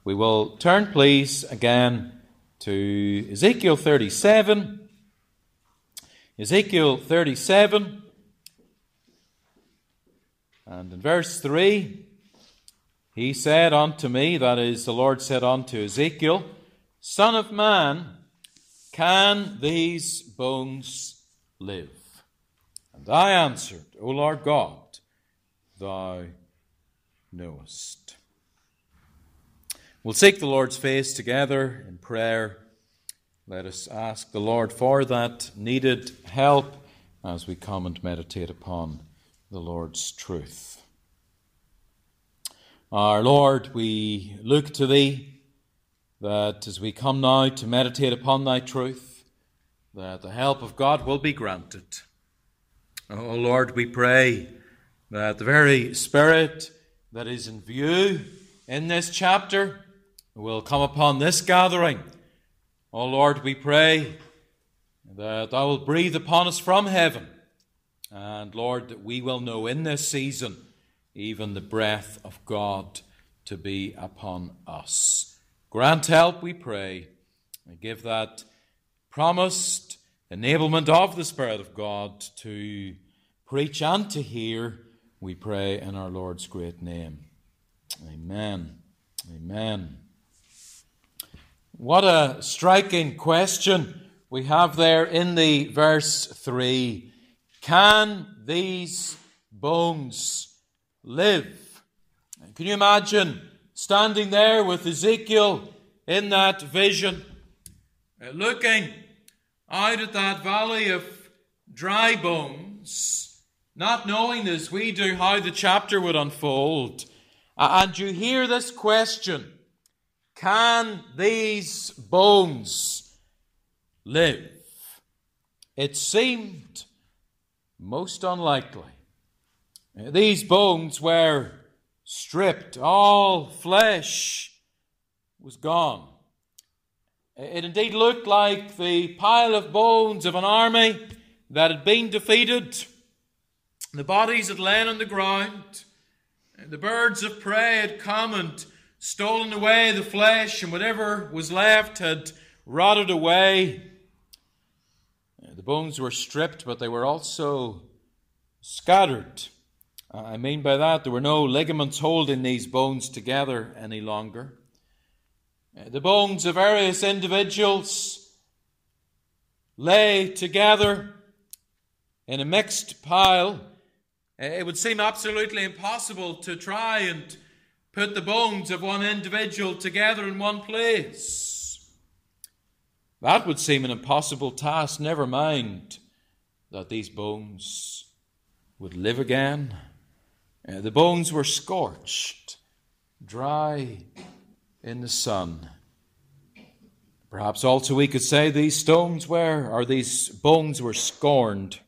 We will turn, please, again to Ezekiel 37. Ezekiel 37. And in verse 3, he said unto me, that is, the Lord said unto Ezekiel, Son of man, can these bones live? And I answered, O Lord God, thou knowest. We'll seek the Lord's face together in prayer. Let us ask the Lord for that needed help as we come and meditate upon the Lord's truth. Our Lord, we look to Thee, that as we come now to meditate upon Thy truth, that the help of God will be granted. O Lord, we pray that the very Spirit that is in view in this chapter will come upon this gathering. O Lord, we pray that Thou wilt breathe upon us from heaven, and Lord, that we will know in this season even the breath of God to be upon us. Grant help, we pray, and give that promised enablement of the Spirit of God to preach and to hear, we pray in our Lord's great name. Amen. Amen. What a striking question we have there in the verse 3. Can these bones live? Can you imagine standing there with Ezekiel in that vision, looking out at that valley of dry bones, not knowing as we do how the chapter would unfold, and you hear this question, can these bones live? It seemed most unlikely. These bones were stripped. All flesh was gone. It indeed looked like the pile of bones of an army that had been defeated. The bodies had lain on the ground. The birds of prey had come and stolen away the flesh, and whatever was left had rotted away. The bones were stripped, but they were also scattered. I mean by that, there were no ligaments holding these bones together any longer. The bones of various individuals lay together in a mixed pile. It would seem absolutely impossible to try and put the bones of one individual together in one place. That would seem an impossible task, never mind that these bones would live again. The bones were scorched, dry in the sun. Perhaps also we could say these bones were scorned.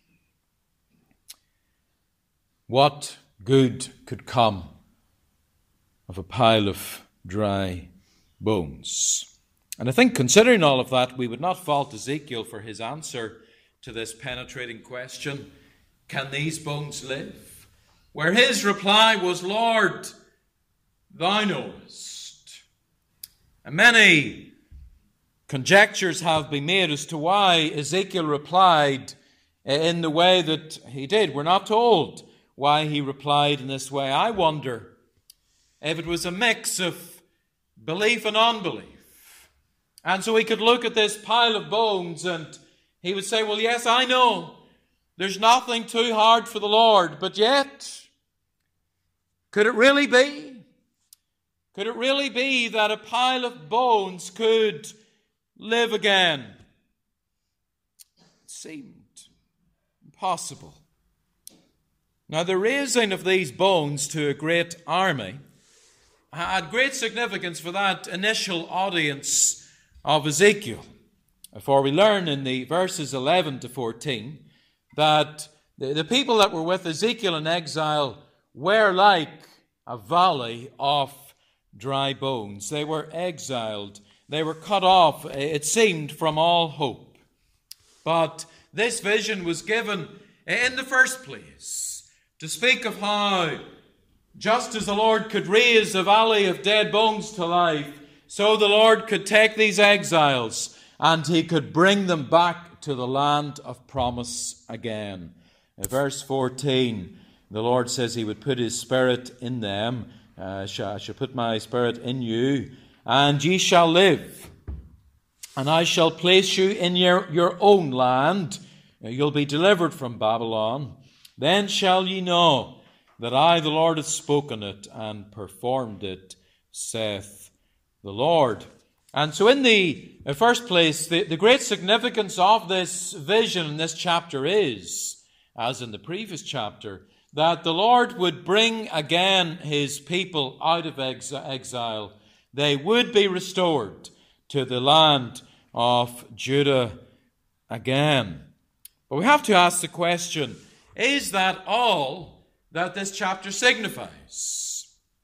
What good could come of a pile of dry bones? And I think considering all of that, we would not fault Ezekiel for his answer to this penetrating question, can these bones live? Where his reply was, Lord, thou knowest. And many conjectures have been made as to why Ezekiel replied in the way that he did. We're not told why he replied in this way. I wonder if it was a mix of belief and unbelief. And so he could look at this pile of bones and he would say, well, yes, I know there's nothing too hard for the Lord, but yet, could it really be? Could it really be that a pile of bones could live again? It seemed impossible. Now, the raising of these bones to a great army had great significance for that initial audience of Ezekiel. For we learn in the verses 11 to 14 that the people that were with Ezekiel in exile were like a valley of dry bones. They were exiled. They were cut off, it seemed, from all hope. But this vision was given in the first place to speak of how Just as the Lord could raise a valley of dead bones to life, so the Lord could take these exiles and he could bring them back to the land of promise again. In verse 14, the Lord says he would put his Spirit in them. I shall put my Spirit in you, and ye shall live. And I shall place you in your own land. You'll be delivered from Babylon. Then shall ye know that I, the Lord, have spoken it and performed it, saith the Lord. And so in the first place, the great significance of this vision in this chapter is, as in the previous chapter, that the Lord would bring again his people out of exile. They would be restored to the land of Judah again. But we have to ask the question, is that all that this chapter signifies?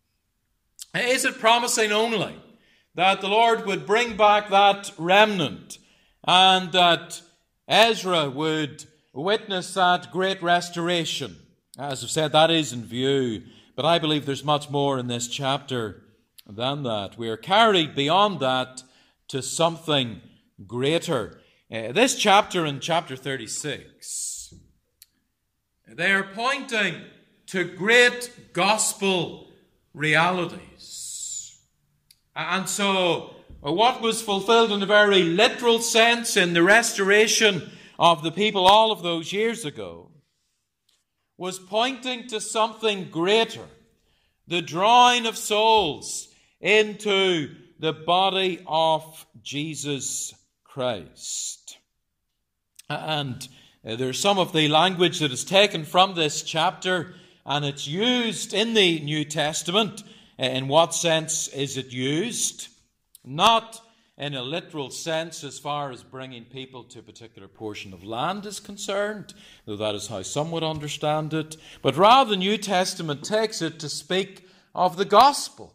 Is it promising only that the Lord would bring back that remnant and that Ezra would witness that great restoration? As I've said, that is in view, but I believe there's much more in this chapter than that. We are carried beyond that to something greater. This chapter and chapter 36, they are pointing to great gospel realities. And so, what was fulfilled in a very literal sense in the restoration of the people all of those years ago was pointing to something greater, the drawing of souls into the body of Jesus Christ. And there's some of the language that is taken from this chapter, and it's used in the New Testament. In what sense is it used? Not in a literal sense as far as bringing people to a particular portion of land is concerned, though that is how some would understand it, but rather the New Testament takes it to speak of the gospel.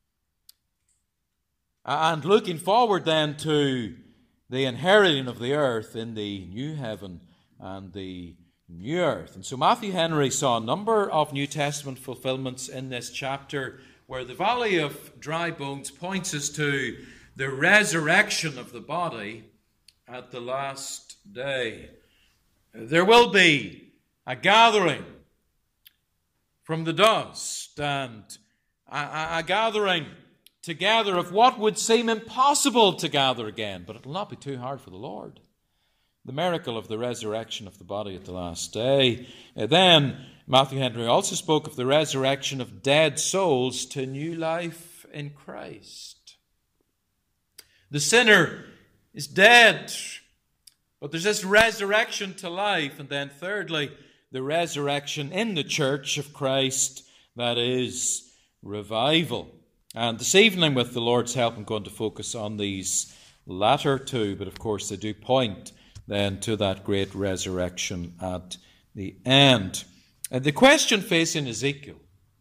And looking forward then to the inheriting of the earth in the new heaven and the new earth. And so Matthew Henry saw a number of New Testament fulfillments in this chapter where the valley of dry bones points us to the resurrection of the body at the last day. There will be a gathering from the dust and a gathering together of what would seem impossible to gather again, but it will not be too hard for the Lord. The miracle of the resurrection of the body at the last day. Then Matthew Henry also spoke of the resurrection of dead souls to new life in Christ. The sinner is dead, but there's this resurrection to life. And then thirdly, the resurrection in the church of Christ, that is revival. And this evening, with the Lord's help, I'm going to focus on these latter two, but of course they do point then to that great resurrection at the end. And the question facing Ezekiel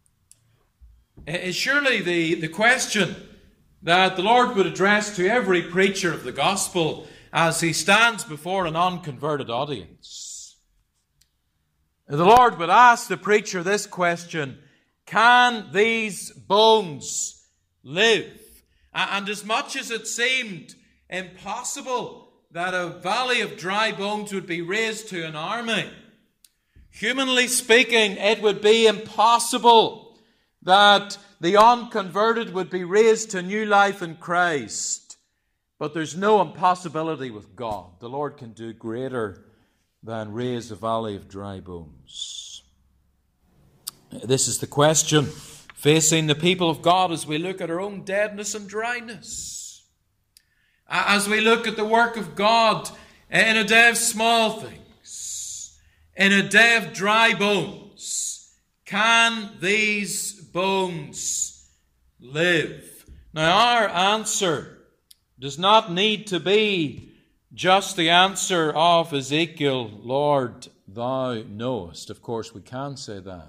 is surely the question that the Lord would address to every preacher of the gospel as he stands before an unconverted audience. The Lord would ask the preacher this question: can these bones live? And as much as it seemed impossible that a valley of dry bones would be raised to an army, humanly speaking, it would be impossible that the unconverted would be raised to new life in Christ. But there's no impossibility with God. The Lord can do greater than raise a valley of dry bones. This is the question facing the people of God as we look at our own deadness and dryness. As we look at the work of God in a day of small things, in a day of dry bones, can these bones live? Now, our answer does not need to be just the answer of Ezekiel, Lord, thou knowest. Of course, we can say that.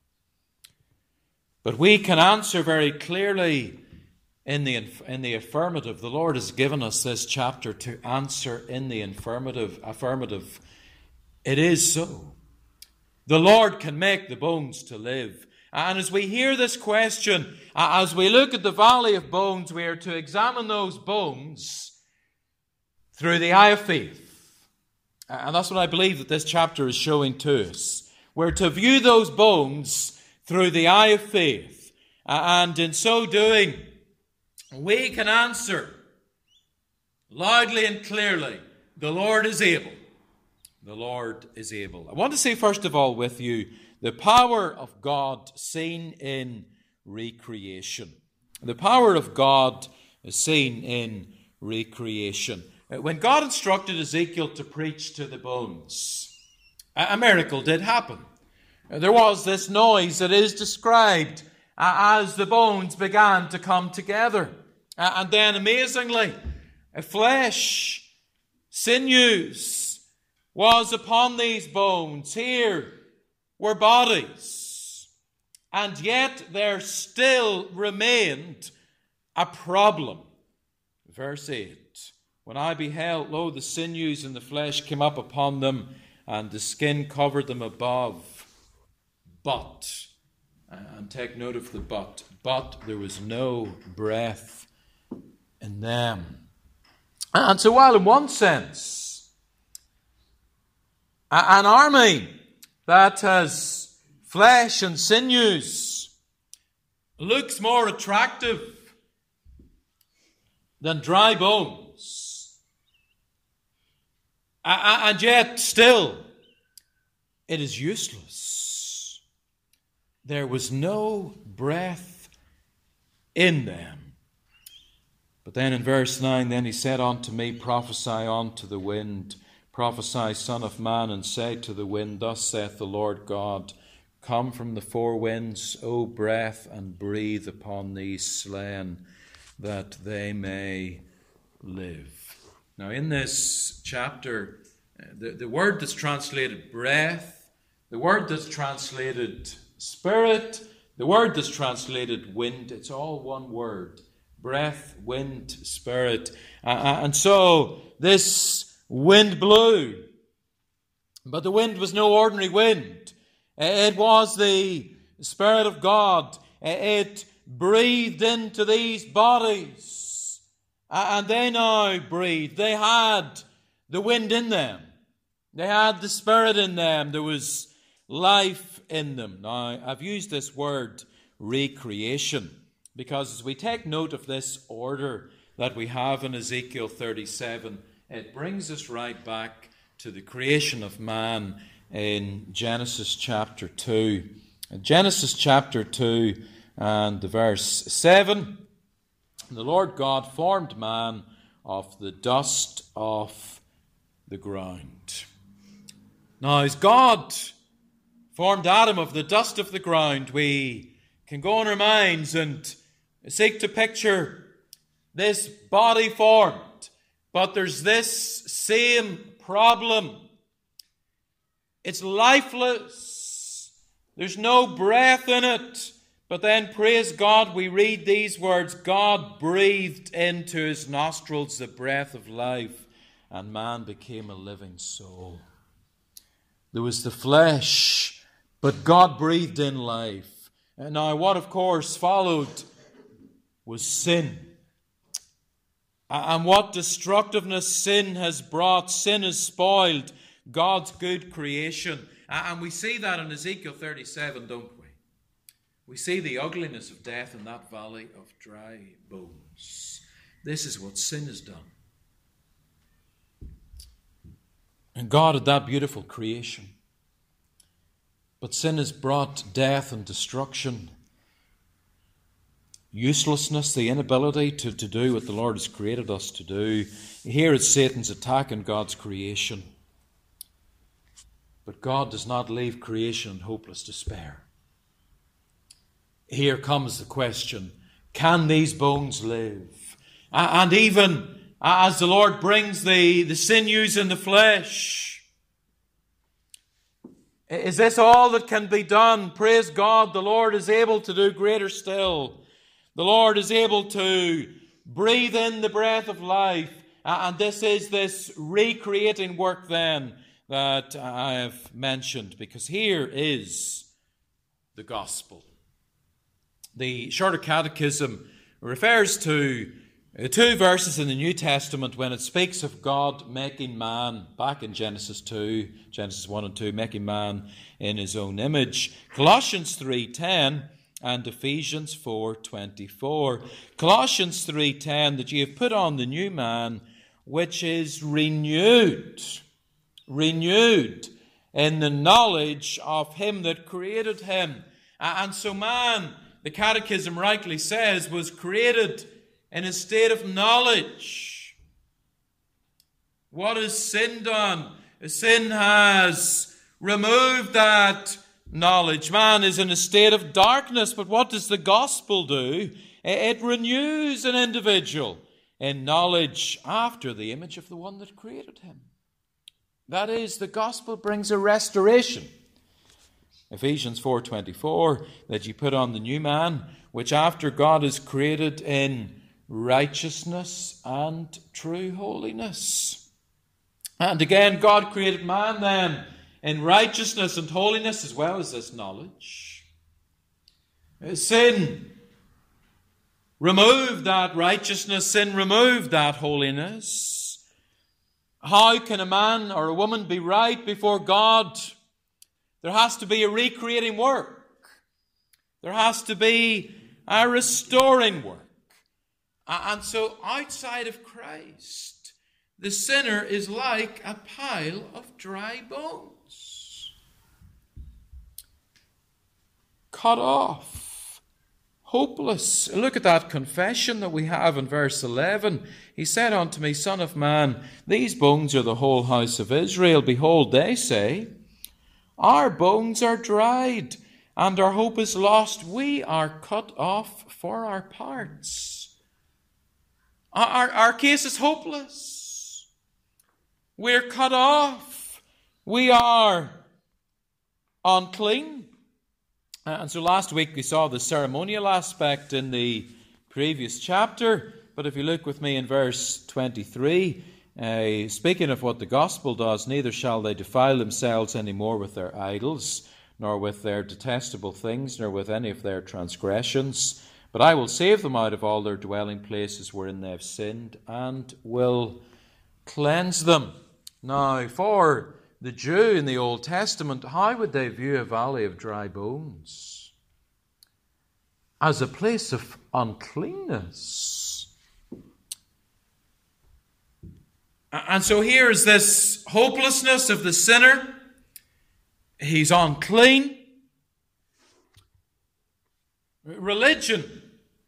But we can answer very clearly in the affirmative. The Lord has given us this chapter to answer in the affirmative. It is so. The Lord can make the bones to live. And as we hear this question, as we look at the valley of bones, we are to examine those bones through the eye of faith. And that's what I believe that this chapter is showing to us. We're to view those bones through the eye of faith. And in so doing, we can answer loudly and clearly, the Lord is able. The Lord is able. I want to say first of all with you, the power of God seen in recreation. The power of God is seen in recreation. When God instructed Ezekiel to preach to the bones, a miracle did happen. There was this noise that is described as the bones began to come together. And then amazingly, flesh, sinews was upon these bones. Here were bodies. And yet there still remained a problem. Verse 8. When I beheld, lo, the sinews and the flesh came up upon them, and the skin covered them above. But, and take note of the but there was no breath in them. And so while in one sense, an army that has flesh and sinews looks more attractive than dry bones, and yet still it is useless. There was no breath in them. But then in verse 9, then he said unto me, prophesy unto the wind, prophesy, son of man, and say to the wind, thus saith the Lord God, come from the four winds, O breath, and breathe upon these slain, that they may live. Now in this chapter, the word that's translated breath, the word that's translated spirit, the word that's translated wind, it's all one word. Breath, wind, spirit. And so this wind blew. But the wind was no ordinary wind. It was the Spirit of God. It breathed into these bodies. And they now breathed. They had the wind in them. They had the Spirit in them. There was life in them. Now, I've used this word recreation because as we take note of this order that we have in Ezekiel 37, it brings us right back to the creation of man in Genesis chapter 2. In Genesis chapter 2 and the verse 7, the Lord God formed man of the dust of the ground. Now, as God formed Adam of the dust of the ground, we can go in our minds and seek to picture this body formed. But there's this same problem. It's lifeless. There's no breath in it. But then, praise God, we read these words, God breathed into his nostrils the breath of life, and man became a living soul. There was the flesh, but God breathed in life. And now what, of course, followed was sin. And what destructiveness sin has brought. Sin has spoiled God's good creation. And we see that in Ezekiel 37, don't we? We see the ugliness of death in that valley of dry bones. This is what sin has done. And God had that beautiful creation. But sin has brought death and destruction, uselessness, the inability to do what the Lord has created us to do. Here is Satan's attack on God's creation. But God does not leave creation in hopeless despair. Here comes the question, can these bones live? And even as the Lord brings the sinews and the flesh, is this all that can be done? Praise God, the Lord is able to do greater still. The Lord is able to breathe in the breath of life. And this is this recreating work then that I have mentioned. Because here is the gospel. The Shorter Catechism refers to two verses in the New Testament when it speaks of God making man, back in Genesis 2, Genesis 1 and 2, making man in his own image. Colossians 3:10 and Ephesians 4:24. Colossians 3:10, that ye have put on the new man, which is renewed in the knowledge of him that created him. And so man, the Catechism rightly says, was created in a state of knowledge. What has sin done? Sin has removed that knowledge. Man is in a state of darkness, but what does the gospel do? It renews an individual in knowledge after the image of the one that created him. That is, the gospel brings a restoration. Ephesians 4:24, that you put on the new man, which after God is created in righteousness and true holiness. And again, God created man then in righteousness and holiness as well as this knowledge. Sin removed that righteousness, sin removed that holiness. How can a man or a woman be right before God? There has to be a recreating work. There has to be a restoring work. And so outside of Christ, the sinner is like a pile of dry bones. Cut off. Hopeless. Look at that confession that we have in verse 11. He said unto me, Son of man, these bones are the whole house of Israel. Behold, they say, our bones are dried, and our hope is lost. We are cut off for our parts. Our case is hopeless. We're cut off. We are unclean. And so last week we saw the ceremonial aspect in the previous chapter. But if you look with me in verse 23, speaking of what the gospel does, neither shall they defile themselves any more with their idols, nor with their detestable things, nor with any of their transgressions. But I will save them out of all their dwelling places wherein they have sinned, and will cleanse them. Now, for the Jew in the Old Testament, how would they view a valley of dry bones? As a place of uncleanness. And so here is this hopelessness of the sinner. He's unclean. Religion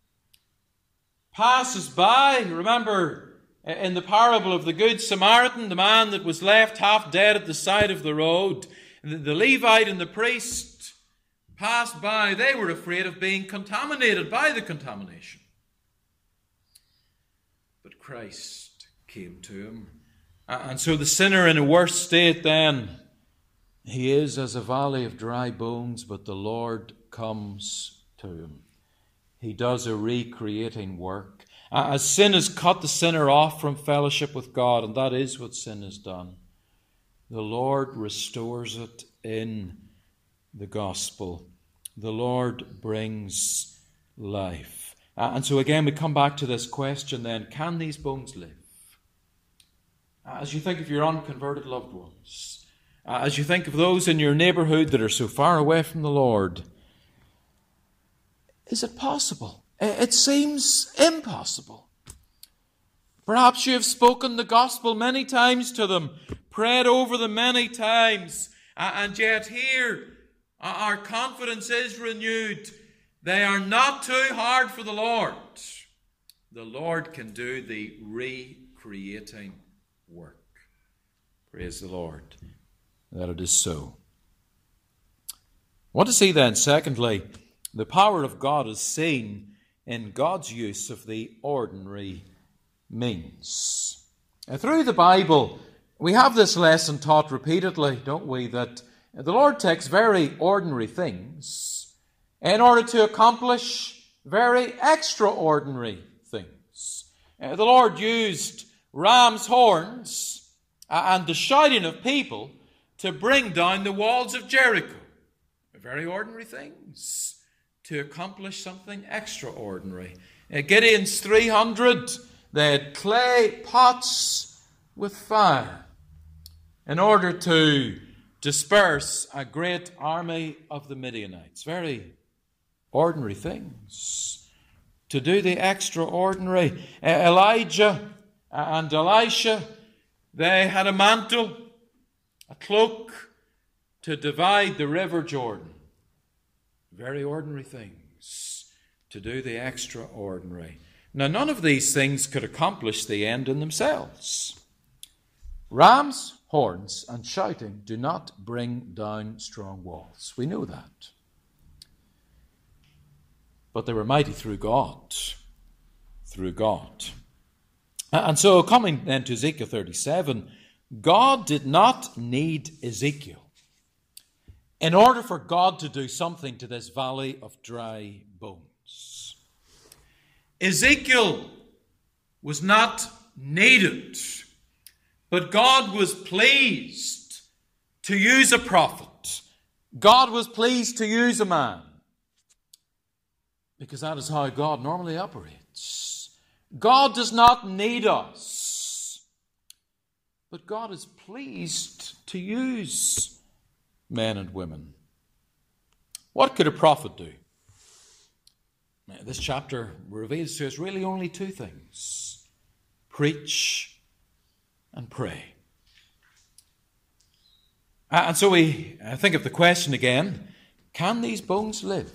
passes by. Remember in the parable of the Good Samaritan, the man that was left half dead at the side of the road, the Levite and the priest passed by. They were afraid of being contaminated by the contamination. But Christ came to him. And so the sinner in a worse state then, he is as a valley of dry bones, but the Lord comes to him. He does a recreating work. As sin has cut the sinner off from fellowship with God, and that is what sin has done, the Lord restores it in the gospel. The Lord brings life. And so again we come back to this question then, can these bones live? As you think of your unconverted loved ones, as you think of those in your neighborhood that are so far away from the Lord, is it possible? It seems impossible. Perhaps you have spoken the gospel many times to them, prayed over them many times, and yet here our confidence is renewed. They are not too hard for the Lord. The Lord can do the recreating work. Praise the Lord that it is so. What to see then, secondly, the power of God is seen in God's use of the ordinary means. Through the Bible, we have this lesson taught repeatedly, don't we, that the Lord takes very ordinary things in order to accomplish very extraordinary things. The Lord used ram's horns and the shouting of people to bring down the walls of Jericho. Very ordinary things to accomplish something extraordinary. Gideon's 300, they had clay pots with fire in order to disperse a great army of the Midianites. Very ordinary things. To do the extraordinary. Elijah and Elisha, they had a mantle, a cloak, to divide the river Jordan. Very ordinary things. To do the extraordinary. Now, none of these things could accomplish the end in themselves. Rams, horns, and shouting do not bring down strong walls. We know that. But they were mighty through God. Through God. And so, coming then to Ezekiel 37, God did not need Ezekiel in order for God to do something to this valley of dry bones. Ezekiel was not needed, but God was pleased to use a prophet. God was pleased to use a man, because that is how God normally operates. God does not need us, but God is pleased to use men and women. What could a prophet do? This chapter reveals to us really only two things: preach and pray. And so we think of the question again, can these bones live?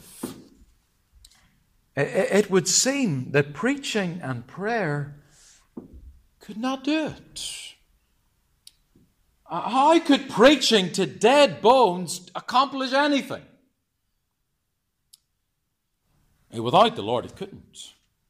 It would seem that preaching and prayer could not do it. How could preaching to dead bones accomplish anything? Without the Lord, it couldn't.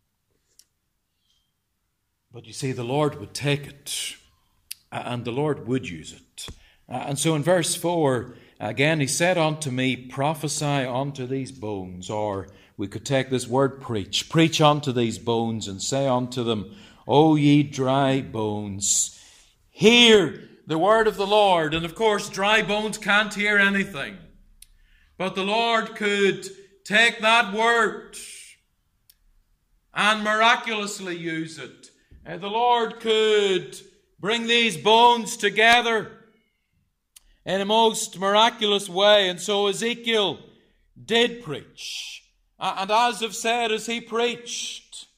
But you see, the Lord would take it, and the Lord would use it. And so in verse 4, again, he said unto me, prophesy unto these bones, or we could take this word preach. Preach unto these bones and say unto them, O ye dry bones, hear the word of the Lord. And of course, dry bones can't hear anything. But the Lord could take that word and miraculously use it. The Lord could bring these bones together in a most miraculous way. And so Ezekiel did preach. And as I've said, as he preached,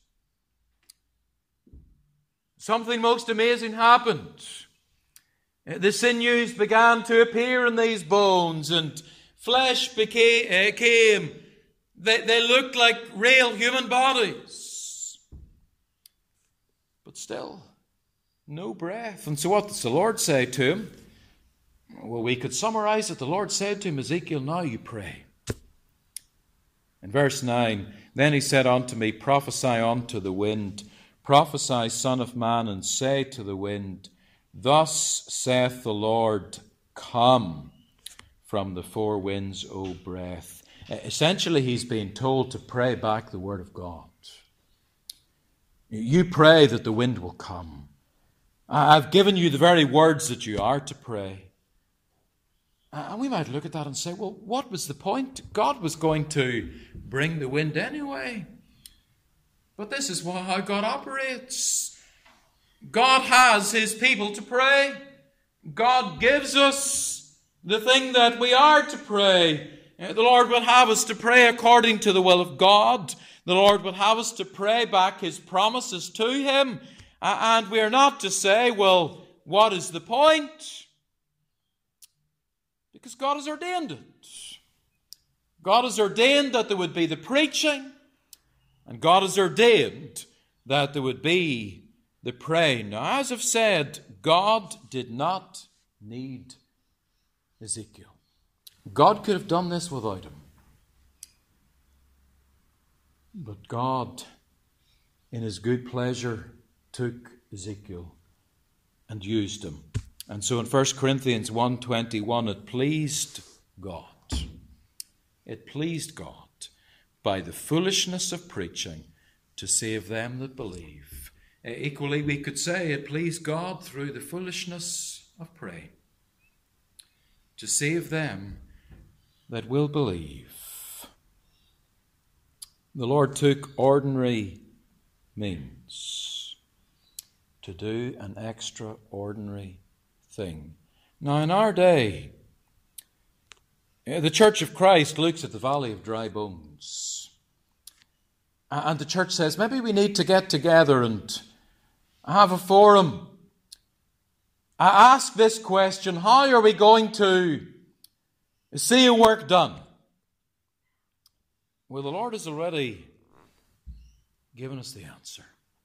something most amazing happened. The sinews began to appear in these bones, and flesh came. They looked like real human bodies. But still, no breath. And so what does the Lord say to him? Well, we could summarize it. The Lord said to him, Ezekiel, now you pray. In verse 9, then he said unto me, prophesy unto the wind, prophesy, son of man, and say to the wind, thus saith the Lord, come from the four winds, O breath. Essentially, he's being told to pray back the word of God. You pray that the wind will come. I've given you the very words that you are to pray. And we might look at that and say, well, what was the point? God was going to bring the wind anyway. But this is how God operates. God has his people to pray. God gives us the thing that we are to pray. The Lord will have us to pray according to the will of God. The Lord will have us to pray back his promises to him. And we are not to say, well, what is the point? Because God has ordained it. God has ordained that there would be the preaching, and God has ordained that there would be the praying. Now, as I've said, God did not need Ezekiel. God could have done this without him. But God, in his good pleasure, took Ezekiel and used him. And so in 1 Corinthians 1:21, it pleased God. It pleased God by the foolishness of preaching to save them that believe. Equally, we could say it pleased God through the foolishness of praying to save them that will believe. the Lord took ordinary means to do an extraordinary thing. Now, in our day, the Church of Christ looks at the valley of dry bones. And the church says, maybe we need to get together and have a forum. I ask this question, how are we going to see a work done? Well, the Lord has already given us the answer.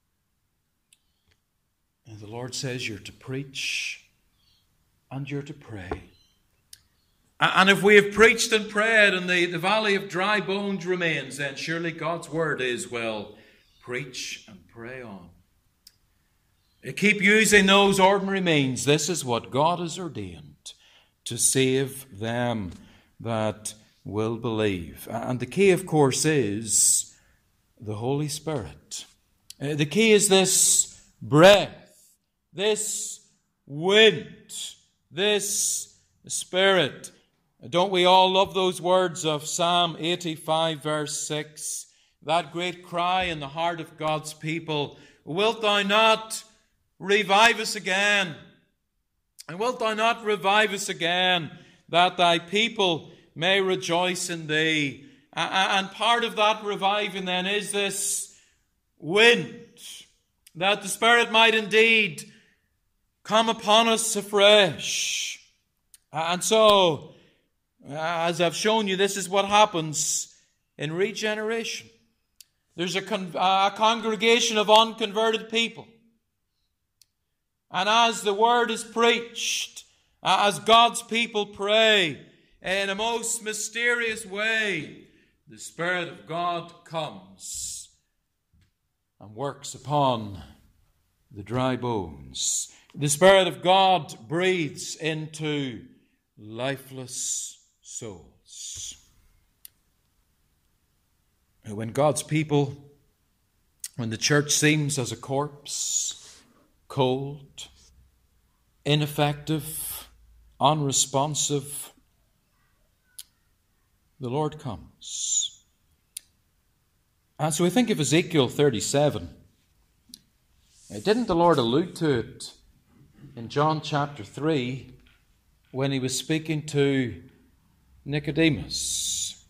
And the Lord says you're to preach and you're to pray. And if we have preached and prayed and the valley of dry bones remains, then surely God's word is, well, preach and pray on. Keep using those ordinary means. This is what God has ordained to save them that will believe. And the key, of course, is the Holy Spirit. The key is this breath, this wind, this Spirit. Don't we all love those words of Psalm 85, verse 6? That great cry in the heart of God's people, wilt thou not revive us again? And wilt thou not revive us again, that thy people may rejoice in thee? And part of that reviving then is this wind, that the Spirit might indeed come upon us afresh. And so, as I've shown you, this is what happens in regeneration. There's a congregation of unconverted people. And as the word is preached, as God's people pray in a most mysterious way, the Spirit of God comes and works upon the dry bones. The Spirit of God breathes into lifeless souls. When God's people, when the church seems as a corpse, cold, ineffective, unresponsive, the Lord comes. And so we think of Ezekiel 37. Didn't the Lord allude to it in John chapter 3 when he was speaking to Nicodemus?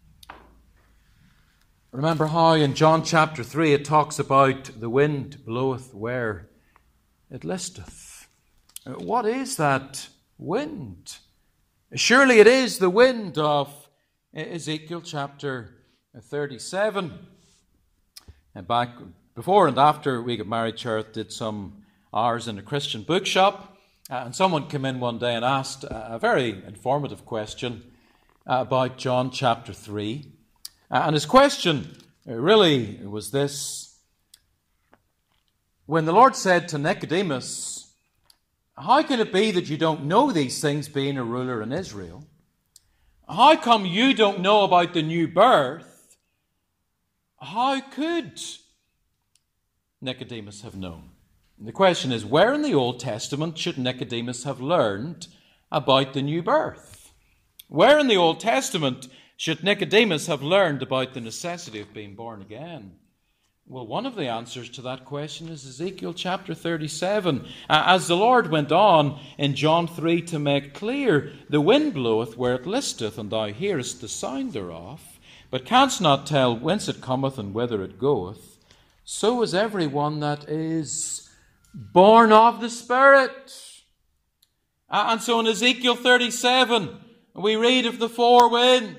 Remember how in John chapter 3 it talks about the wind bloweth where it listeth. What is that wind? Surely it is the wind of Ezekiel chapter 37. And back before and after we got married, Cherith did some hours in a Christian bookshop. And someone came in one day and asked a very informative question about John chapter 3. And his question really was this. When the Lord said to Nicodemus, how can it be that you don't know these things, being a ruler in Israel? How come you don't know about the new birth? How could Nicodemus have known? And the question is, where in the Old Testament should Nicodemus have learned about the new birth? Where in the Old Testament should Nicodemus have learned about the necessity of being born again? Well, one of the answers to that question is Ezekiel chapter 37. As the Lord went on in John 3 to make clear, the wind bloweth where it listeth, and thou hearest the sound thereof, but canst not tell whence it cometh and whither it goeth. So is every one that is born of the Spirit. And so in Ezekiel 37, we read of the four winds.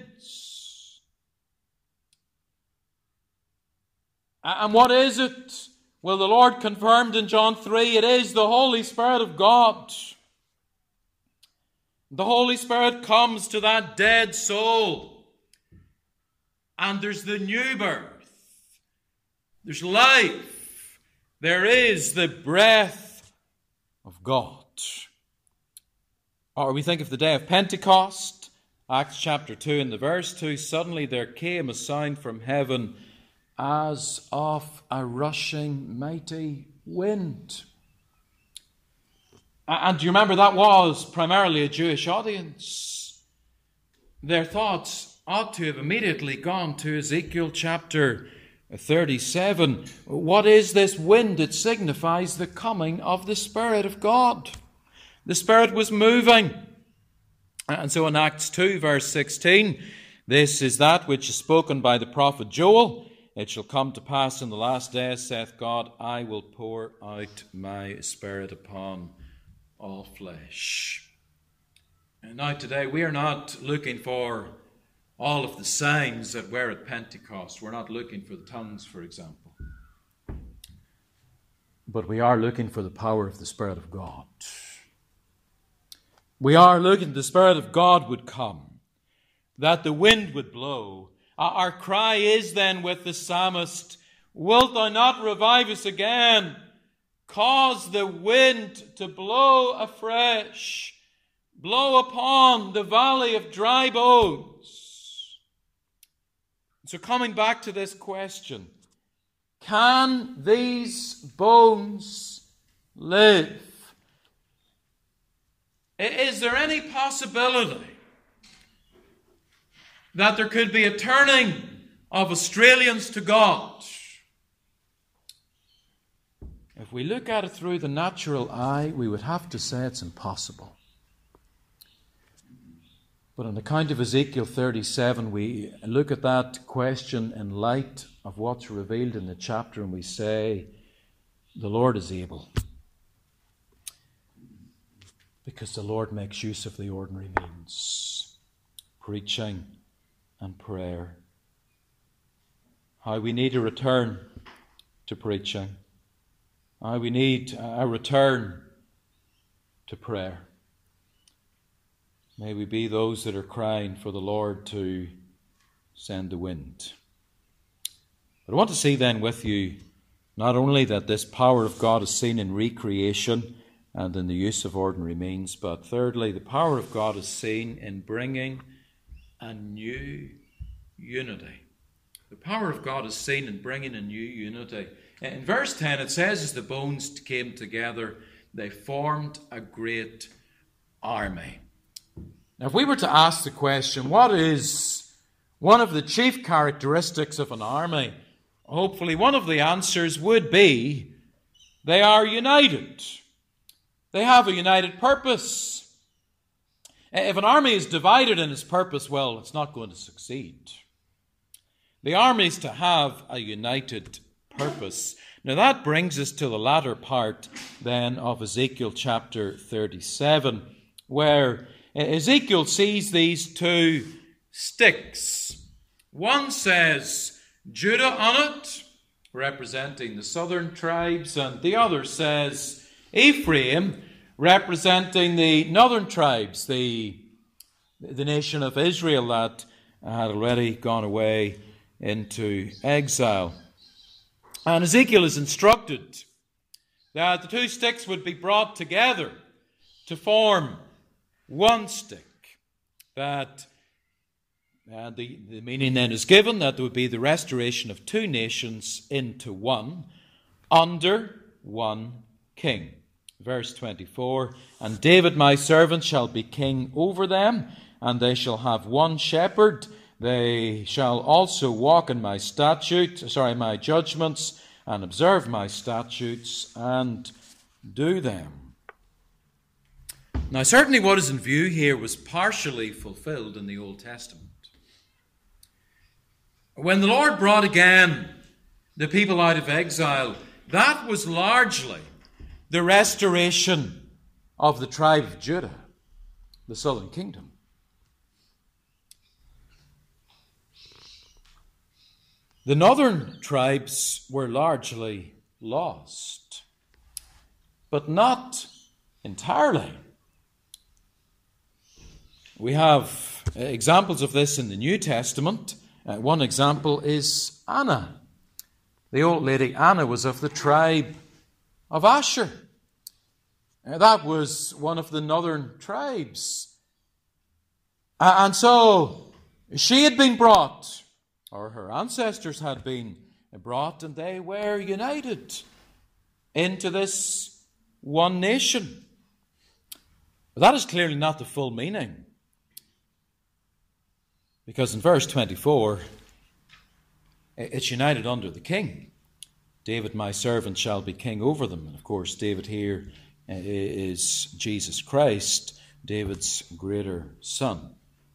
And what is it? Well, the Lord confirmed in John 3, it is the Holy Spirit of God. The Holy Spirit comes to that dead soul. And there's the new birth. There's life. There is the breath of God. Or we think of the day of Pentecost, Acts chapter 2 and the verse 2, suddenly there came a sound from heaven as of a rushing mighty wind. And do you remember that was primarily a Jewish audience? Their thoughts, ought to have immediately gone to Ezekiel chapter 37. What is this wind? It signifies the coming of the Spirit of God. The Spirit was moving. And so in Acts 2, verse 16, this is that which is spoken by the prophet Joel. It shall come to pass in the last days, saith God, I will pour out my Spirit upon all flesh. And now today we are not looking for all of the signs that were at Pentecost. We're not looking for the tongues, for example. But we are looking for the power of the Spirit of God. We are looking the Spirit of God would come, that the wind would blow. Our cry is then with the psalmist, wilt thou not revive us again? Cause the wind to blow afresh. Blow upon the valley of dry bones. So coming back to this question, can these bones live? Is there any possibility that there could be a turning of Australians to God? If we look at it through the natural eye, we would have to say it's impossible. But on account of Ezekiel 37, we look at that question in light of what's revealed in the chapter, and we say, the Lord is able. Because the Lord makes use of the ordinary means. Preaching and prayer. How we need a return to preaching. How we need a return to prayer. May we be those that are crying for the Lord to send the wind. But I want to see then with you not only that this power of God is seen in recreation and in the use of ordinary means, but thirdly, the power of God is seen in bringing a new unity. The power of God is seen in bringing a new unity. In verse 10 it says, as the bones came together, they formed a great army. Now if we were to ask the question, what is one of the chief characteristics of an army? Hopefully one of the answers would be, they are united. They have a united purpose. If an army is divided in its purpose, well, it's not going to succeed. The army is to have a united purpose. Now that brings us to the latter part then of Ezekiel chapter 37, where Ezekiel sees these two sticks. One says Judah on it, representing the southern tribes, and the other says Ephraim, representing the northern tribes, the nation of Israel that had already gone away into exile. And Ezekiel is instructed that the two sticks would be brought together to form one stick. That the meaning then is given that there would be the restoration of two nations into one, under one king. Verse 24, and David my servant shall be king over them, and they shall have one shepherd. They shall also walk in my judgments, and observe my statutes, and do them. Now certainly what is in view here was partially fulfilled in the Old Testament. When the Lord brought again the people out of exile, that was largely the restoration of the tribe of Judah, the southern kingdom. The northern tribes were largely lost, but not entirely. We have examples of this in the New Testament. One example is Anna. The old lady Anna was of the tribe of Asher. That was one of the northern tribes. And so she had been brought, or her ancestors had been brought, and they were united into this one nation. But that is clearly not the full meaning Because in verse 24, it's united under the king. David, my servant, shall be king over them. And of course, David here is Jesus Christ, David's greater son.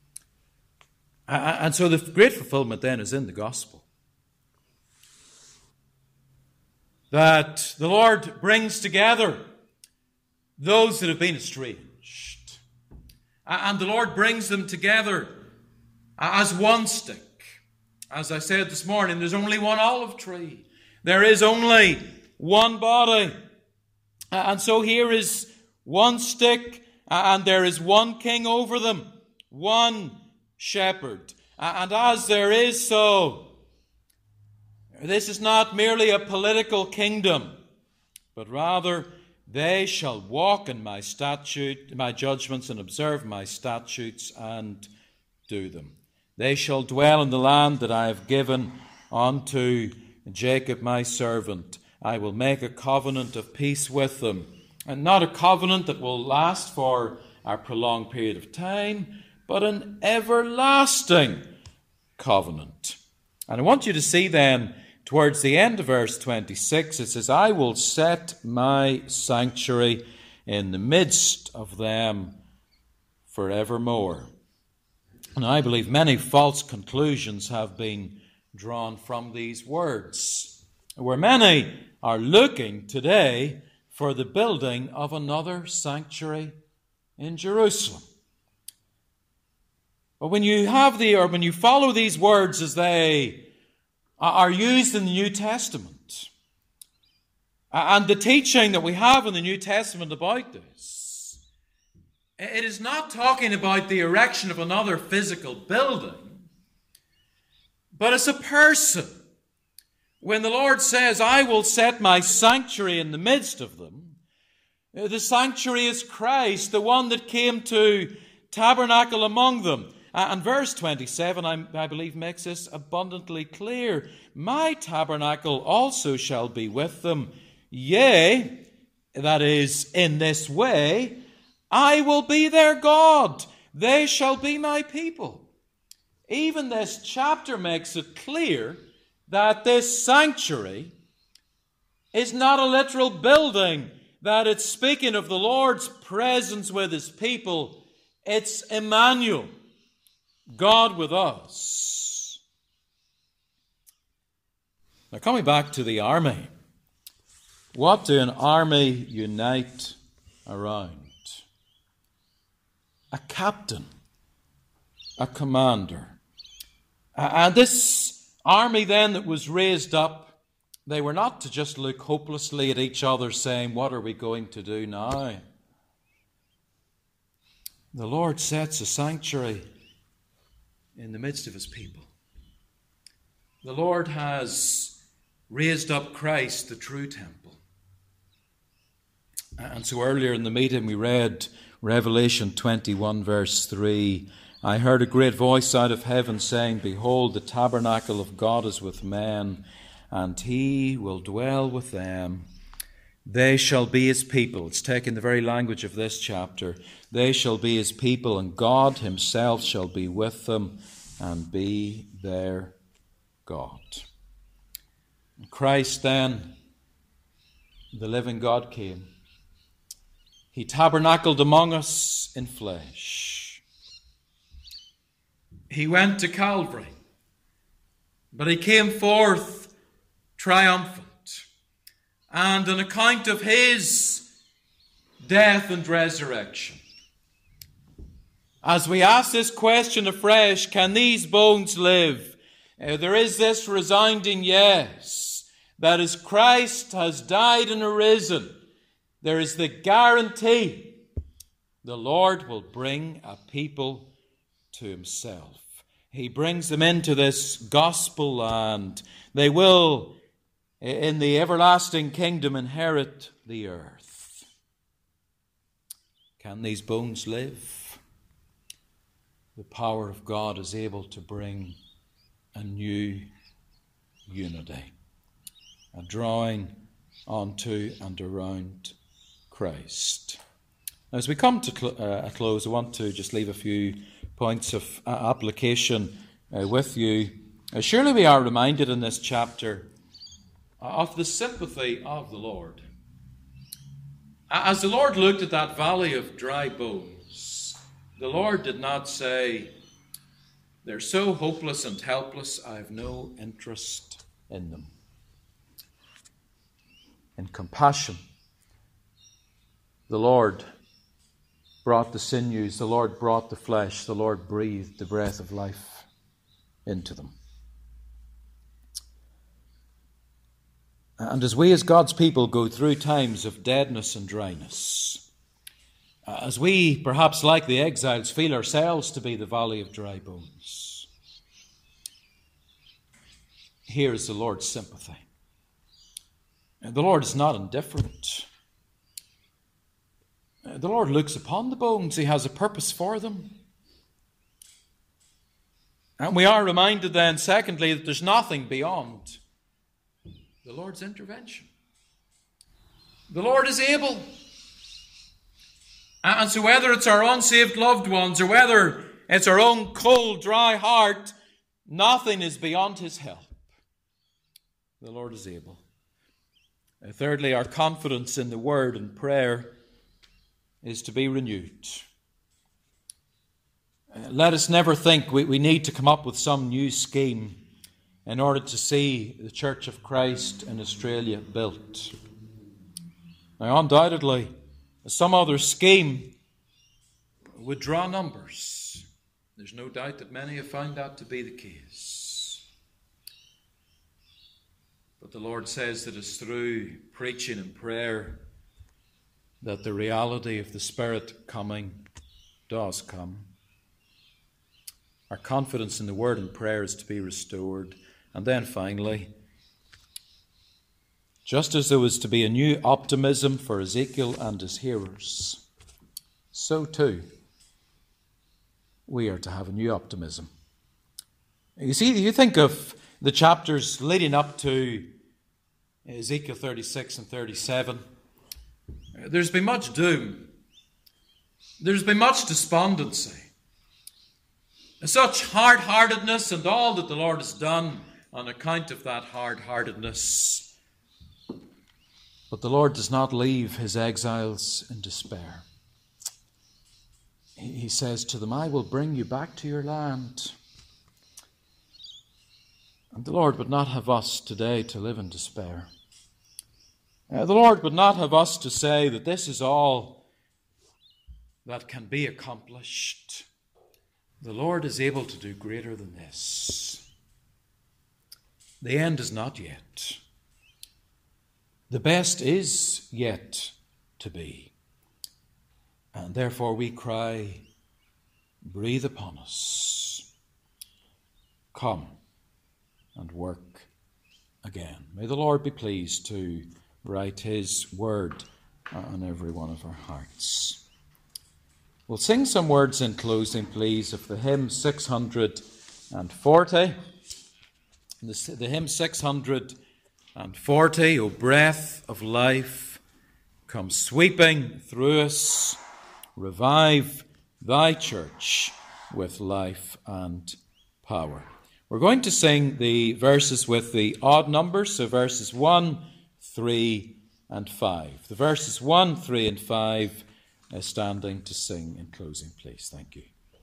And so the great fulfillment then is in the gospel. That the Lord brings together those that have been estranged. And the Lord brings them together as one stick. As I said this morning, there's only one olive tree. There is only one body. And so here is one stick, and there is one king over them, one shepherd. And as there is so, this is not merely a political kingdom, but rather they shall walk in my judgments and observe my statutes and do them. They shall dwell in the land that I have given unto Jacob my servant. I will make a covenant of peace with them, and not a covenant that will last for a prolonged period of time, but an everlasting covenant. And I want you to see then, towards the end of verse 26, it says, I will set my sanctuary in the midst of them forevermore. And I believe many false conclusions have been drawn from these words, where many are looking today for the building of another sanctuary in Jerusalem. But when you follow these words as they are used in the New Testament, and the teaching that we have in the New Testament about this, it is not talking about the erection of another physical building, but it's a person. When the Lord says, I will set my sanctuary in the midst of them, the sanctuary is Christ, the one that came to tabernacle among them. And verse 27, I believe, makes this abundantly clear. My tabernacle also shall be with them. Yea, that is, in this way, I will be their God. They shall be my people. Even this chapter makes it clear that this sanctuary is not a literal building, that it's speaking of the Lord's presence with his people. It's Emmanuel, God with us. Now, coming back to the army, what do an army unite around? A captain, a commander. And this army then that was raised up, they were not to just look hopelessly at each other saying, what are we going to do now? The Lord sets a sanctuary in the midst of his people. The Lord has raised up Christ, the true temple. And so earlier in the meeting we read Revelation 21 verse 3. I heard a great voice out of heaven saying, Behold, the tabernacle of God is with men, and he will dwell with them. They shall be his people. It's taking the very language of this chapter. They shall be his people, and God himself shall be with them and be their God. Christ then, the living God, came. He tabernacled among us in flesh. He went to Calvary, but he came forth triumphant. And an account of his death and resurrection. As we ask this question afresh, can these bones live? There is this resounding yes. That as Christ has died and arisen, there is the guarantee the Lord will bring a people to himself. He brings them into this gospel land. They will, in the everlasting kingdom, inherit the earth. Can these bones live? The power of God is able to bring a new unity, a drawing onto and around Christ. Now, as we come to a close, I want to just leave a few points of application with you. Surely we are reminded in this chapter of the sympathy of the Lord. As the Lord looked at that valley of dry bones, the Lord did not say, "They're so hopeless and helpless, I have no interest in them." In compassion, the Lord brought the sinews, the Lord brought the flesh, the Lord breathed the breath of life into them. And as we as God's people go through times of deadness and dryness, as we, perhaps like the exiles, feel ourselves to be the valley of dry bones, here is the Lord's sympathy. The Lord is not indifferent. The Lord looks upon the bones. He has a purpose for them. And we are reminded then, secondly, that there's nothing beyond the Lord's intervention. The Lord is able. And so whether it's our unsaved loved ones or whether it's our own cold, dry heart, nothing is beyond his help. The Lord is able. Thirdly, our confidence in the word and prayer is to be renewed. Let us never think we need to come up with some new scheme in order to see the Church of Christ in Australia built. Now, undoubtedly, some other scheme would draw numbers. There's no doubt that many have found that to be the case. But the Lord says that it's through preaching and prayer that the reality of the Spirit coming does come. Our confidence in the word and prayer is to be restored. And then finally, just as there was to be a new optimism for Ezekiel and his hearers, so too we are to have a new optimism. You see, you think of the chapters leading up to Ezekiel 36 and 37. There's been much doom. There's been much despondency. Such hard-heartedness and all that the Lord has done on account of that hard-heartedness. But the Lord does not leave his exiles in despair. He says to them, "I will bring you back to your land." And the Lord would not have us today to live in despair. The Lord would not have us to say that this is all that can be accomplished. The Lord is able to do greater than this. The end is not yet. The best is yet to be. And therefore we cry, breathe upon us. Come and work again. May the Lord be pleased to write his word on every one of our hearts. We'll sing some words in closing, please, of the hymn 640. The hymn 640, O breath of life, come sweeping through us, revive thy church with life and power. We're going to sing the verses with the odd numbers, so verses 1, 3, and 5. The verses 1, 3, and 5 standing to sing in closing, please. Thank you.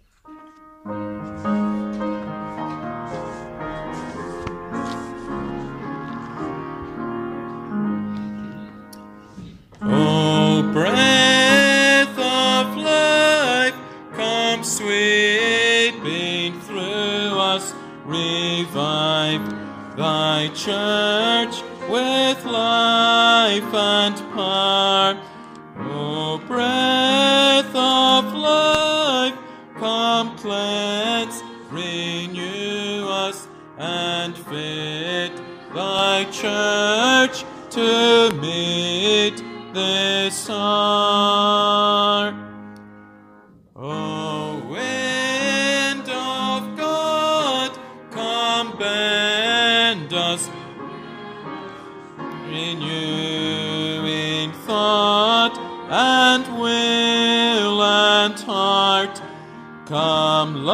O breath of life, come sweeping through us, revive thy church with life and power. O breath of life, come cleanse, renew us, and fit thy church to meet this hour. O wind of God, come bend us, renewing thought and will and heart. Come,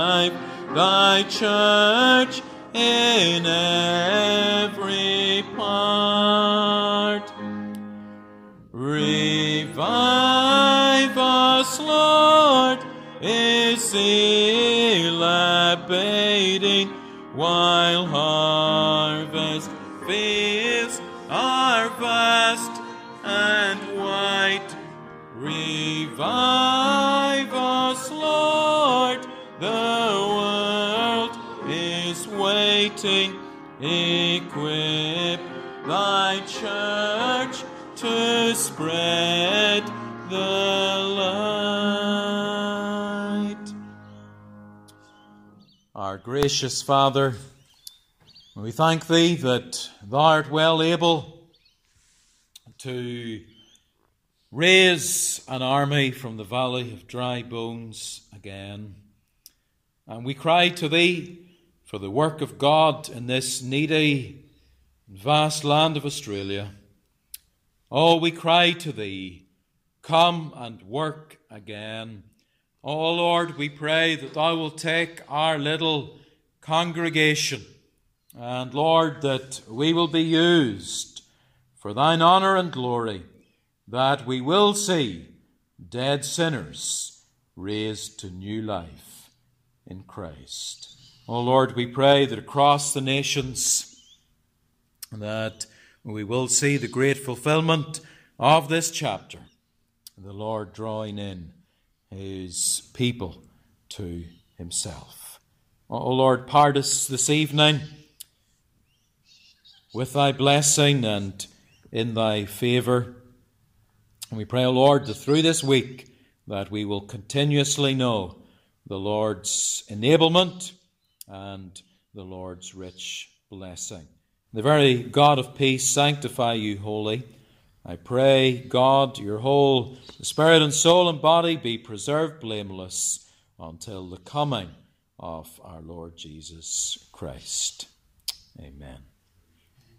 revive thy church in every part. Revive us, Lord, is zeal abating, while harvest fields are vast and white. Revive us, Lord, the world is waiting. Equip thy church to spread the light. Our gracious Father, we thank thee that thou art well able to raise an army from the valley of dry bones again. And we cry to thee for the work of God in this needy and vast land of Australia. Oh, we cry to thee, come and work again. Oh, Lord, we pray that thou wilt take our little congregation, and, Lord, that we will be used for thine honour and glory, that we will see dead sinners raised to new life in Christ. Oh, Lord, we pray that across the nations that we will see the great fulfillment of this chapter, the Lord drawing in his people to himself. Oh, Lord, part us this evening with thy blessing and in thy favour. And we pray, O Lord, that through this week that we will continuously know the Lord's enablement and the Lord's rich blessing. The very God of peace sanctify you wholly. I pray, God, your whole spirit and soul and body be preserved blameless until the coming of our Lord Jesus Christ. Amen.